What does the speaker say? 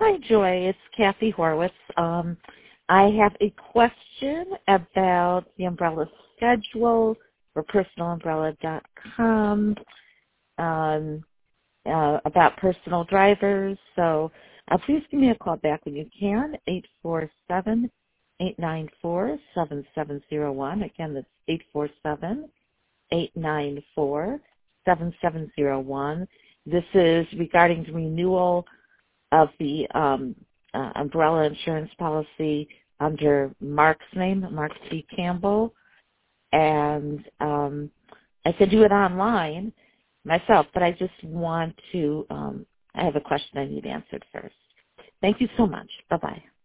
Hi, Joy. It's Kathy Horwitz. I have a question about the umbrella schedule for personalumbrella.com, about personal drivers. So please give me a call back when you can, 847-894-7701. Again, that's 847-894-7701. This is regarding the renewal of the umbrella insurance policy under Mark's name, Mark C. Campbell. And I can do it online myself, but I just want to, I have a question I need answered first. Thank you so much. Bye-bye.